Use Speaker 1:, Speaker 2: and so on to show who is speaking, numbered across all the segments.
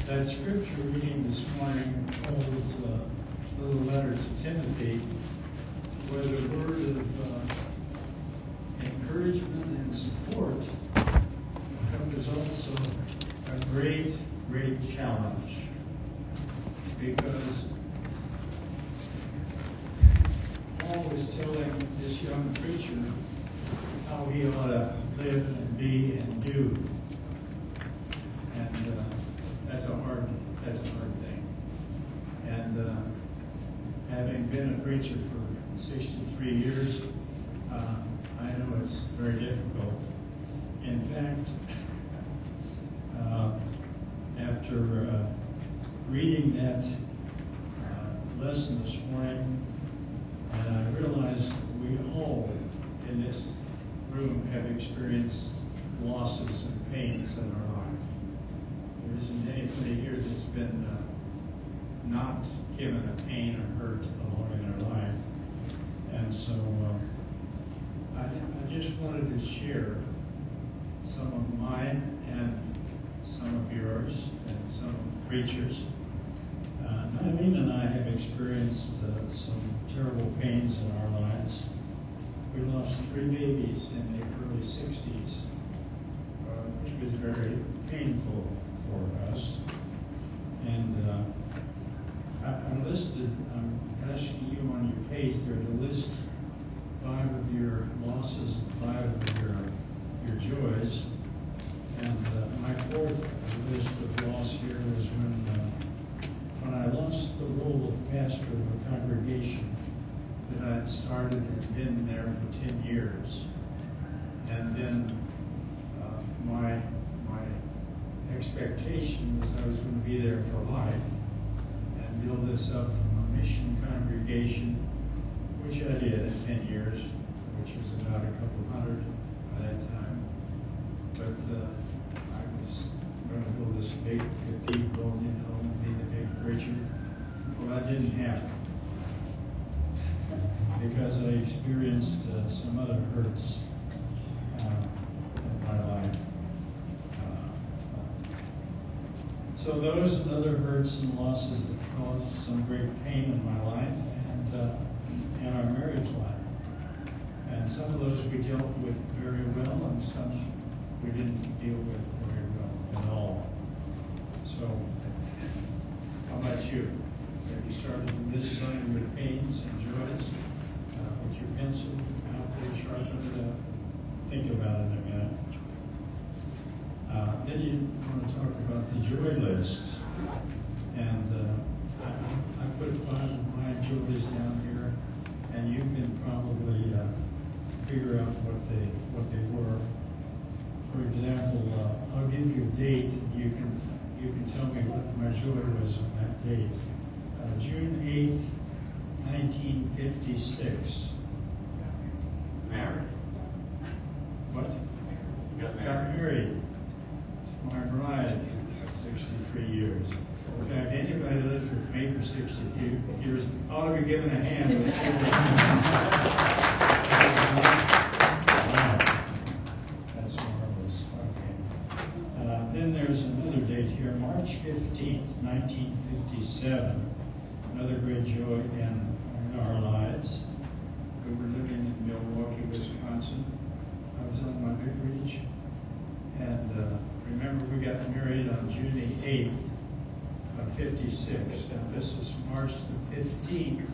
Speaker 1: That scripture reading this morning, Paul's little letter to Timothy, was a word of encouragement and support, but was also a great, great challenge. Because Paul was telling this young preacher how he ought to live and be and do. And that's a hard thing. And having been a preacher for 63 years, I know it's very difficult. In fact, after reading that lesson this morning, and I realized we all in this room have experienced losses and pains in our life. There isn't anybody here that's been not given a pain or hurt along in their life. And so I just wanted to share some of mine and some of yours and some of the preachers. Eileen and I have experienced some terrible pains in our lives. We lost 3 babies in the early 60s, which was very painful for us. And I'm asking you on your page there to list 5 of your losses and 5 of your joys. And my 4th list of loss here is when I lost the role of pastor of a congregation that I had started and been there for 10 years. And then my expectation was I was going to be there for life and build this up from a mission congregation, which I did in 10 years, which was about a couple hundred by that time. But I was going to build this big cathedral, and be the big preacher. Well, that didn't happen because I experienced some other hurts in my life. So those and other hurts and losses have caused some great pain in my life and in our marriage life. And some of those we dealt with very well, and some we didn't deal with very well at all. So, how about you? Have you started to list some of your pains and joys with your pencil out there sharpened? Think about it in a minute. Then you want to talk about the joy list. And I put 5 of my joys down here, and you can probably figure out what they were. For example, I'll give you a date, and you can tell me what my joy was on that date. June 8th, 1956.
Speaker 2: Married.
Speaker 1: What?
Speaker 2: You got
Speaker 1: Got married. My bride, 63 years. In fact, anybody that lives with me for 63 years ought to be given a hand. Let's give them a hand. Wow. That's marvelous. Okay. Then there's another date here, March 15th, 1957. Another great joy in our lives. We were living in Milwaukee, Wisconsin. I was on my vicarage. And remember, we got married on June the 8th of 56. And this is March the 15th.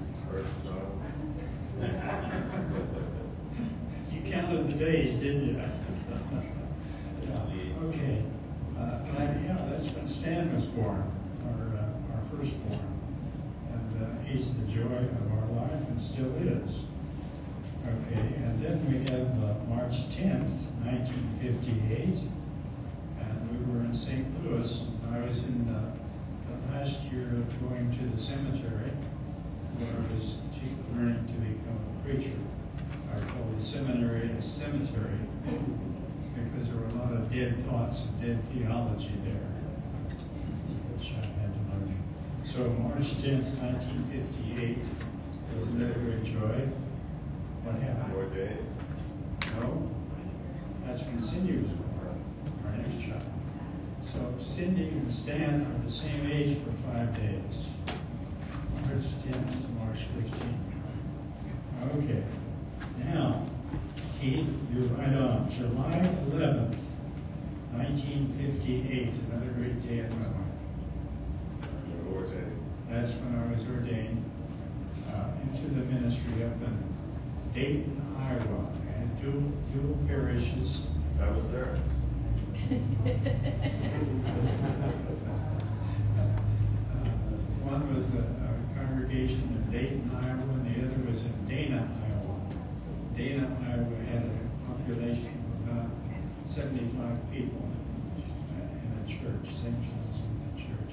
Speaker 1: You counted the days, didn't you? Yeah. Okay. That's when Stan was born, our firstborn. And he's the joy of our life and still is. Okay, and then we have March 10th, 1958, and we were in St. Louis. And I was in the last year of going to the cemetery where I was learning to become a preacher. I call the seminary a cemetery because there were a lot of dead thoughts and dead theology there, which I had to learn. So March 10th, 1958 was another great joy. What happened?
Speaker 2: More day.
Speaker 1: No, that's when Cindy was born, our next child. So Cindy and Stan are the same age for 5 days. March 10th to March 15th. Okay. Now, Keith, you're right on. July 11th, 1958, another great day in my life. That's when I was ordained into the ministry up in Dayton, Iowa. I had dual parishes.
Speaker 2: I was there.
Speaker 1: One was a congregation in Dayton, Iowa, and the other was in Dana, Iowa. Dana, Iowa had a population of about 75 people in a church, St. John's Lutheran Church.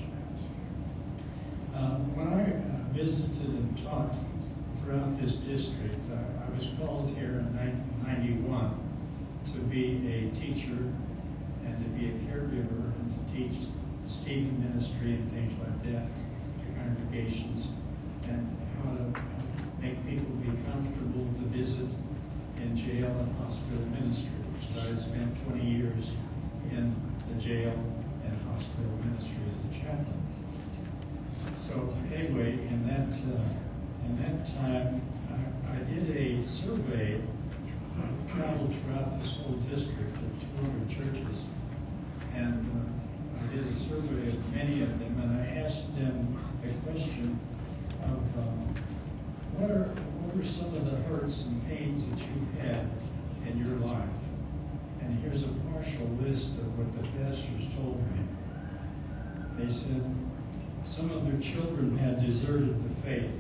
Speaker 1: When I visited and taught throughout this district, I was called here in 1991 to be a teacher and to be a caregiver and to teach Stephen ministry and things like that to congregations and how to make people be comfortable to visit in jail and hospital ministry. So I had spent 20 years in the jail and hospital ministry as a chaplain. So anyway, in that time, I did a survey. I traveled throughout this whole district of 200 churches, and I did a survey of many of them, and I asked them the question of what are some of the hurts and pains that you've had in your life? And here's a partial list of what the pastors told me. They said some of their children had deserted the faith.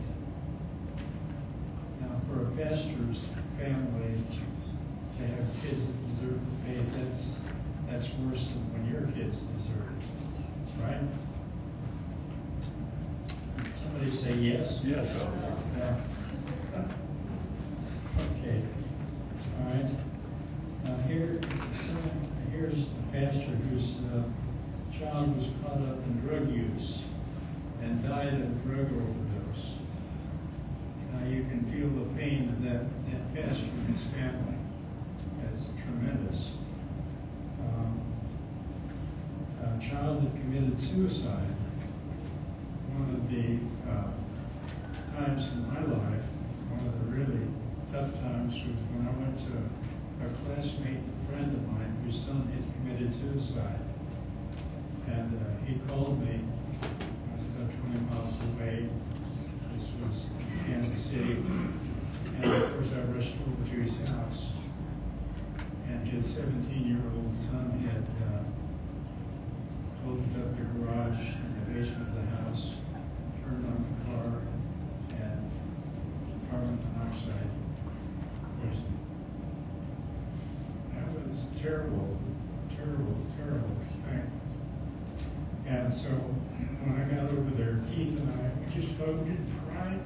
Speaker 1: Now, for a pastor's family to have kids that desert the faith, that's worse than when your kids desert it, right? Somebody say yes?
Speaker 2: Yes.
Speaker 1: Yeah. Okay. All right. Here's a pastor whose child was caught up in drug use and died of drug overdose. Now you can feel the pain of that pastor and his family. That's tremendous. A child that committed suicide. One of the times in my life, one of the really tough times was when I went to a classmate, a friend of mine, whose son had committed suicide. And he called me. I was about 20 miles away. This was Kansas City. And of course I rushed over to his house. And his 17-year-old son had closed up the garage in the basement of the house, turned on the car, and carbon monoxide poisoning. That was terrible, terrible, terrible thing. And so when I got over there, Keith and I, we just hugged and cried.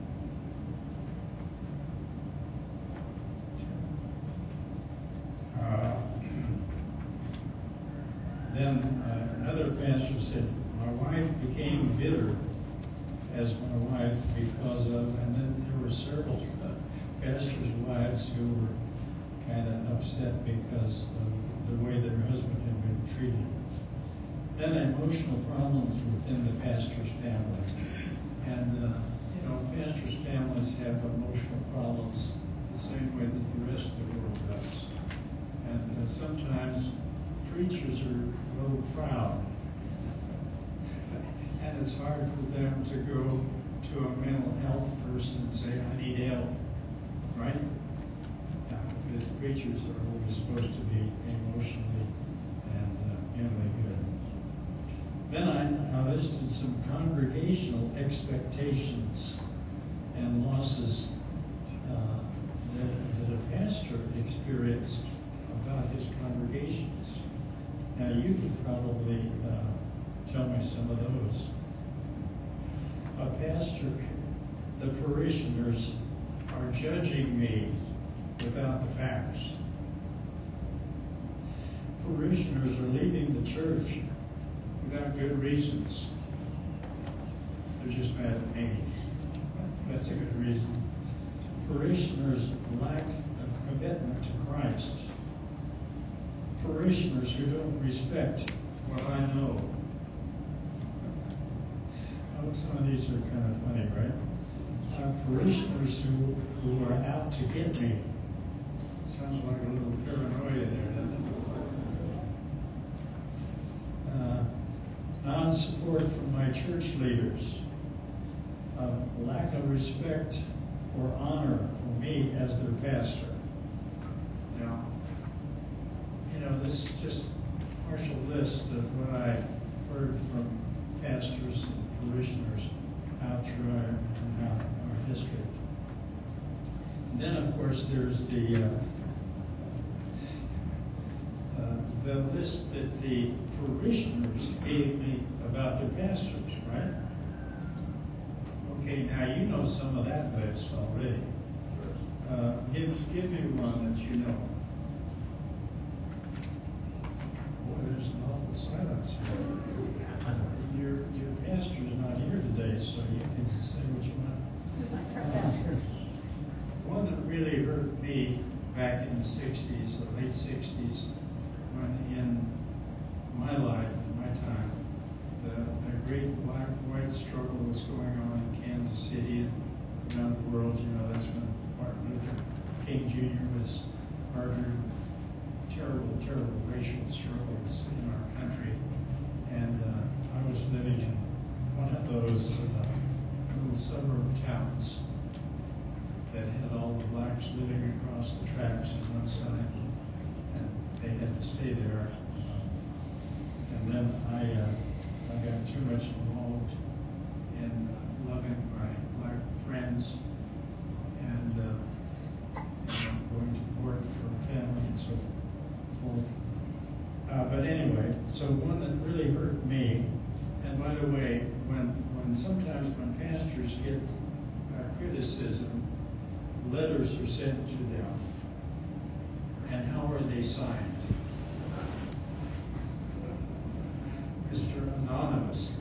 Speaker 1: Then another pastor said, my wife became bitter as my wife because of, and then there were several pastors' wives who were kind of upset because of the way their husband had been treated. Then emotional problems within the pastor's family. And, pastors' families have emotional problems the same way that the rest of the world does. And sometimes preachers are a little proud. And it's hard for them to go to a mental health person and say, I need help. Right? Because preachers are always supposed to be emotionally and mentally good. Then I listed some congregational expectations and losses that a pastor experienced about his congregations. Now you could probably tell me some of those. A pastor, the parishioners are judging me without the facts. Parishioners are leaving the church without good reasons. They're just mad at me. That's a good reason. Parishioners lack of commitment to Christ. Parishioners who don't respect what I know some of these are kind of funny, right? Parishioners who are out to get me. Sounds like a little paranoia there, doesn't it? Non-support from my church leaders. Lack of respect or honor for me as their pastor. Now, this is just a partial list of what I heard from pastors and parishioners out through our history. And then, of course, there's the list that the parishioners gave me about their pastors, right? Okay, now you know some of that list already. Give me one that you know. Boy, there's an awful silence here. Your pastor's not here today, so you can say what you want. One that really hurt me back in the 60s, the late 60s, when in my life, in my time, the great black-white struggle was going on in Kansas City and around the world. That's when Martin Luther King Jr. was murdered. Terrible, terrible racial struggles in our country. And I was living in one of those little suburb towns that had all the blacks living across the tracks on one side, and they had to stay there. And then I got too much involved in loving my black friends and going to work for a family and so forth. But anyway, so one that really hurt me, and by the way, sometimes when pastors get criticism, letters are sent to them. And how are they signed? Mr. Anonymous.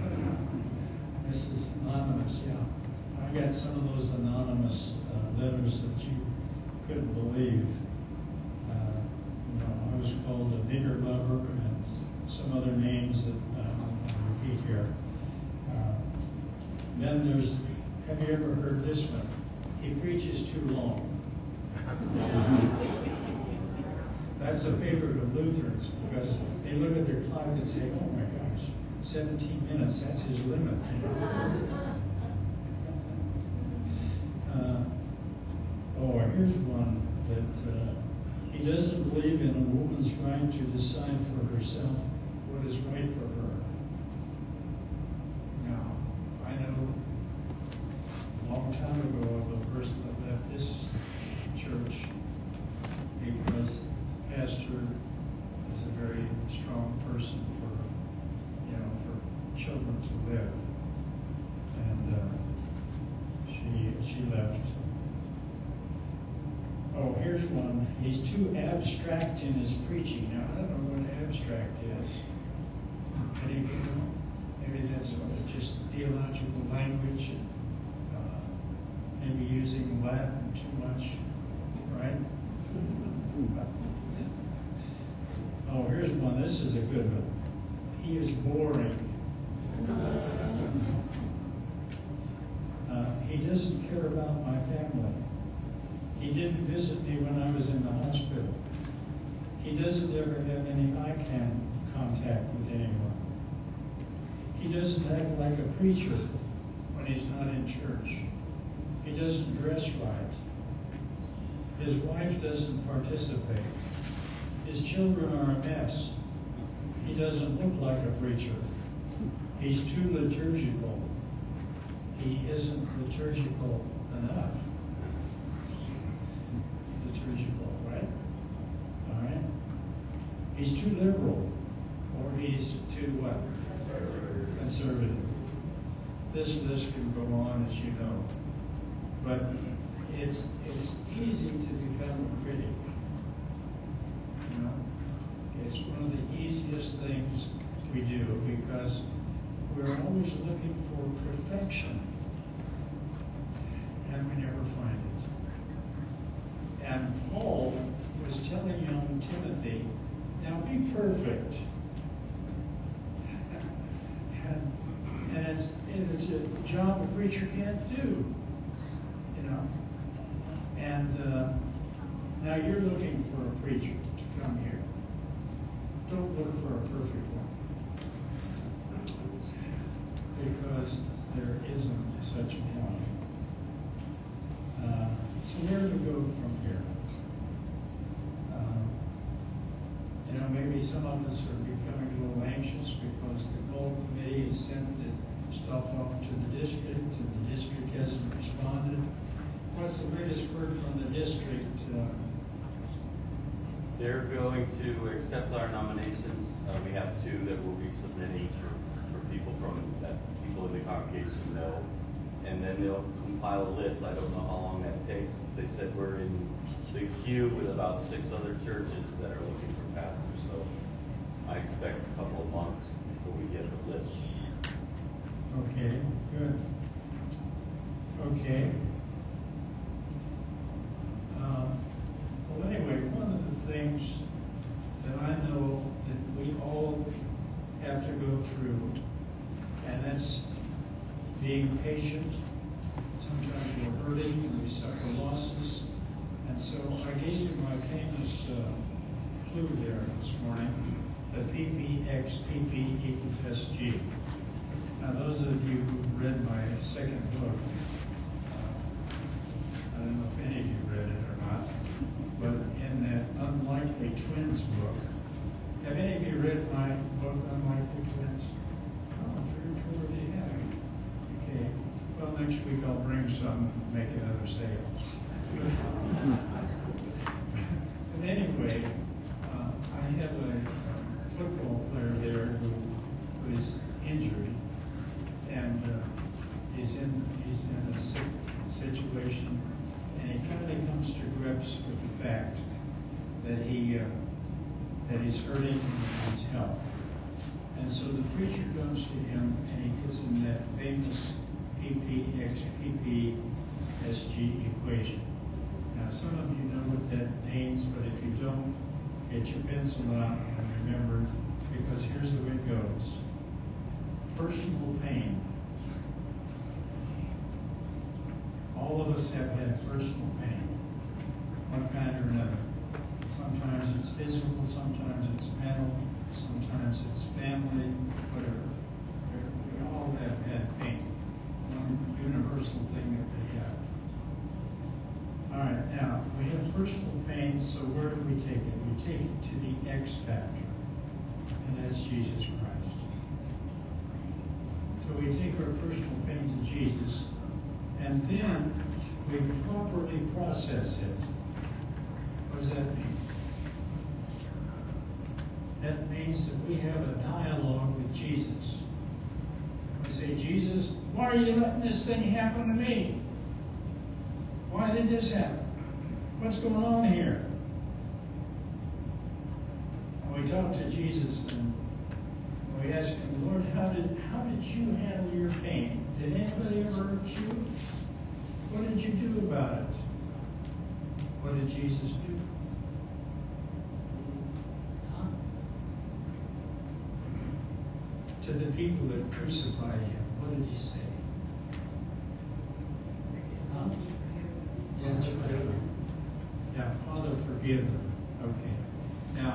Speaker 1: Mrs. Anonymous, yeah. I got some of those anonymous letters that you couldn't believe. I was called a nigger lover and some other names that I'll repeat here. Then have you ever heard this one? He preaches too long. That's a favorite of Lutherans because they look at their clock and say, oh my gosh, 17 minutes, that's his limit. Here's one that he doesn't believe in a woman's right to decide for herself what is right for her. Now, I know a long time ago of a person that left this church because the pastor is a very strong person for children to live, and she left. Oh, here's one. He's too abstract in his preaching. Now, I don't know what abstract is. Any of you know? Maybe that's just theological language, maybe using Latin too much, right? Oh, here's one. This is a good one. He is boring. He doesn't care about my family. He didn't visit me when I was in the hospital. He doesn't ever have any eye contact with anyone. He doesn't act like a preacher when he's not in church. He doesn't dress right. His wife doesn't participate. His children are a mess. He doesn't look like a preacher. He's too liturgical. He isn't liturgical enough. Liturgical, right? All right? He's too liberal, or he's too what? Conservative. This list can go on, as you know. But it's easy to become a critic. It's one of the easiest things we do because we're always looking for perfection, and we never find it. And Paul was telling young Timothy, now be perfect. And it's it's a job a preacher can't do, you know. And now you're looking for a preacher to come here. Don't look for a perfect one, because there isn't such a one. So where do we go from here? Maybe some of us are becoming a little anxious because the goal committee has sent the stuff off to the district, and the district hasn't responded. What's the latest word from the district?
Speaker 2: They're going to accept our nominations. We have 2 that we'll be submitting for people that people in the congregation know. And then they'll compile a list. I don't know how long that takes. They said we're in the queue with about 6 other churches that are looking for pastors. So I expect a couple of months before we get the list.
Speaker 1: Okay, good. Okay. Well, anyway, one of the things that I know that we all have to go through, and that's being patient. Sometimes we're hurting and we suffer losses. And so I gave you my famous clue there this morning, the PPXPP equals SG. Now those of you who read my second book, I don't know if any of you read it or not, but in that Unlikely Twins book, have any of you read my book, Unlikely Twins? Oh, 3 or 4 of you have. Okay. Well, next week I'll bring some and make another sale. But anyway, I have a football player there who is injured, and he's in a sick situation, and he finally comes to grips with the fact that he's hurting and needs help. And so the preacher comes to him and he gives him that famous PPXPP-SG equation. Now some of you know what that means, but if you don't, get your pencil out and remember, because here's the way it goes. Personal pain. All of us have had personal pain, one kind or another. Sometimes it's physical, sometimes it's mental, sometimes it's family, whatever. We all have had pain, one universal thing that we have. All right, now, we have personal pain, so where do we take it? We take it to the X factor, and that's Jesus Christ. So we take our personal pain to Jesus, and then we properly process it. What does that mean? That means that we have a dialogue with Jesus. We say, Jesus, why are you letting this thing happen to me? Why did this happen? What's going on here? And we talk to Jesus and we ask him, Lord, how did you handle your pain? Did anybody ever hurt you? What did you do about it? What did Jesus do? To the people that crucified him, what did he say? Yeah, that's right. Yeah, Father, forgive them. Okay. Now,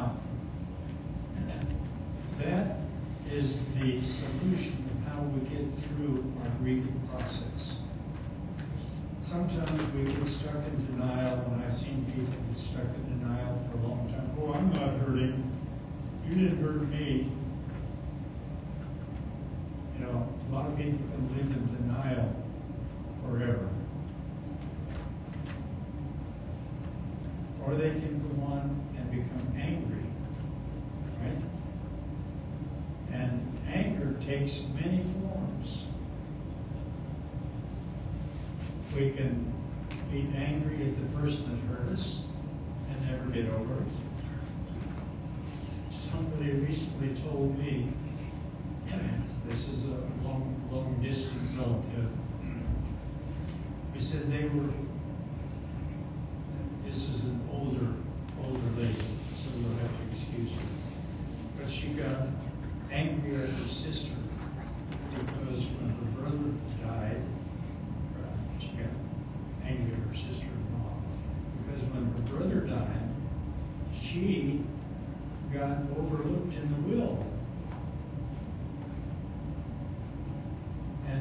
Speaker 1: that is the solution of how we get through our grieving process. Sometimes we get stuck in denial, and I've seen people get stuck in denial for a long time. Oh, I'm not hurting. You didn't hurt me. You know, a lot of people can live in denial forever. Or they can go on and become angry, right? And anger takes many forms. We can be angry at the person that hurt us and never get over it. Somebody recently told me, this is a long distant relative, he said this is an older lady, so you'll have to excuse her. But she got angry at her sister because when her brother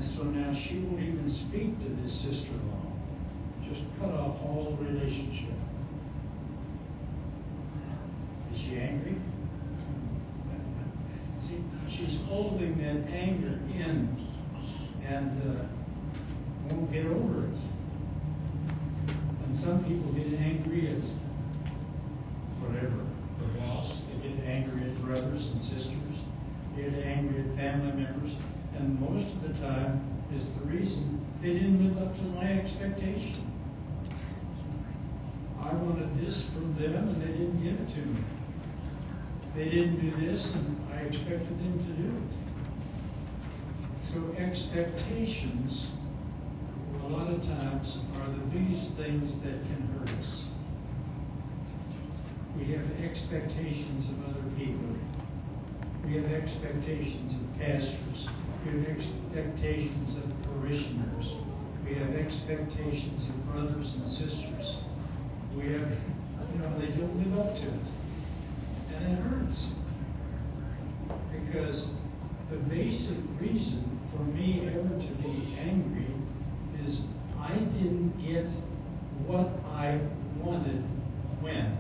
Speaker 1: And so now she won't even speak to this sister-in-law. Just cut off all relationship. Is she angry? See, she's holding that anger in and won't get over it. And some people get angry at whatever, the boss. They get angry at brothers and sisters. They get angry at family members. And most of the time is the reason they didn't live up to my expectation. I wanted this from them and they didn't give it to me. They didn't do this and I expected them to do it. So expectations, a lot of times, are the biggest things that can hurt us. We have expectations of other people. We have expectations of pastors. We have expectations of parishioners. We have expectations of brothers and sisters. We have, they don't live up to it. And it hurts. Because the basic reason for me ever to be angry is I didn't get what I wanted when.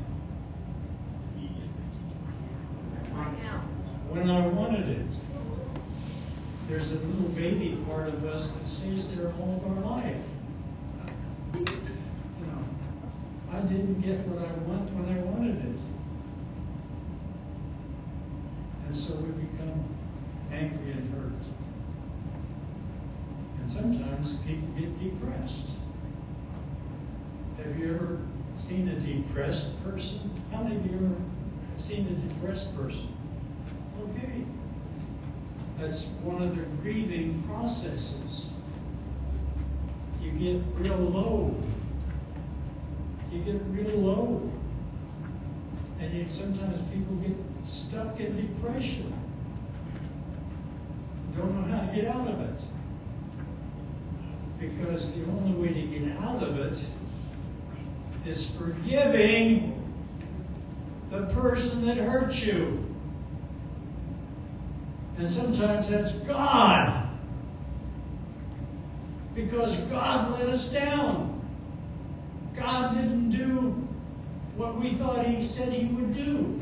Speaker 3: Right now.
Speaker 1: When I wanted it. There's a little baby part of us that stays there all of our life. I didn't get what I want when I wanted it. And so we become angry and hurt. And sometimes people get depressed. Have you ever seen a depressed person? How many of you ever seen a depressed person? Okay. That's one of the grieving processes. You get real low. You get real low. And sometimes people get stuck in depression. Don't know how to get out of it. Because the only way to get out of it is forgiving the person that hurt you. And sometimes that's God. Because God let us down. God didn't do what we thought He said He would do.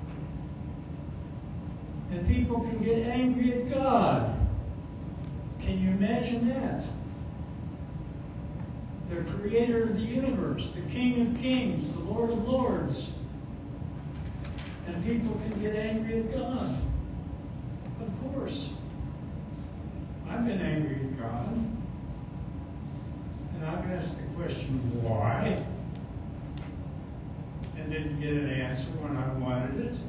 Speaker 1: And people can get angry at God. Can you imagine that? The Creator of the universe, the King of kings, the Lord of lords. And people can get angry at God. Of course. I've been angry at God. And I've asked the question, why? And didn't get an answer when I wanted it.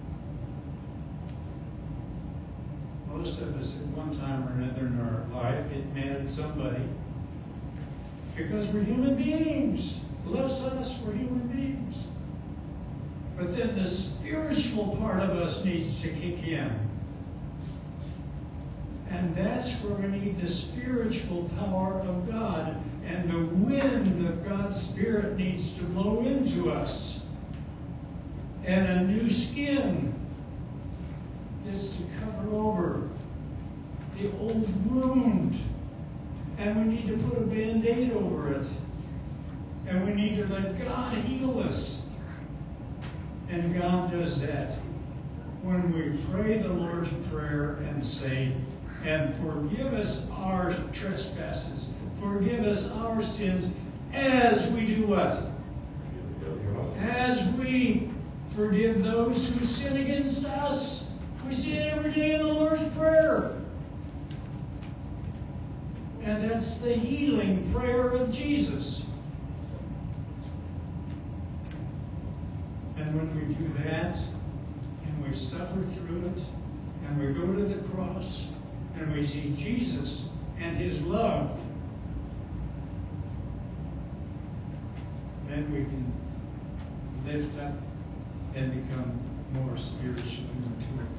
Speaker 1: Most of us at one time or another in our life get mad at somebody because we're human beings. Bless us, we're human beings. But then the spiritual part of us needs to kick in. And that's where we need the spiritual power of God. And the wind of God's Spirit needs to blow into us. And a new skin is to cover over the old wound. And we need to put a Band-Aid over it. And we need to let God heal us. And God does that when we pray the Lord's Prayer and say, and forgive us our trespasses, forgive us our sins, as we do what? As we forgive those who sin against us. We say it every day in the Lord's Prayer. And that's the healing prayer of Jesus. And when we do that, and we suffer through it, and we go to the cross, and we see Jesus and His love, then we can lift up and become more spiritually mature.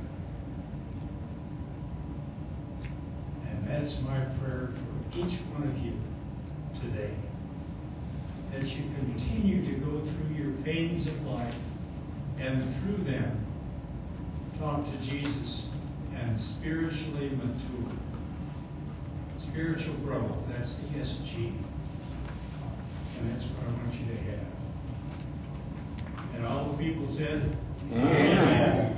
Speaker 1: And that's my prayer for each one of you today. That you continue to go through your pains of life and through them talk to Jesus and spiritually mature. So spiritual growth. That's the SG. And that's what I want you to have. And all the people said, Amen.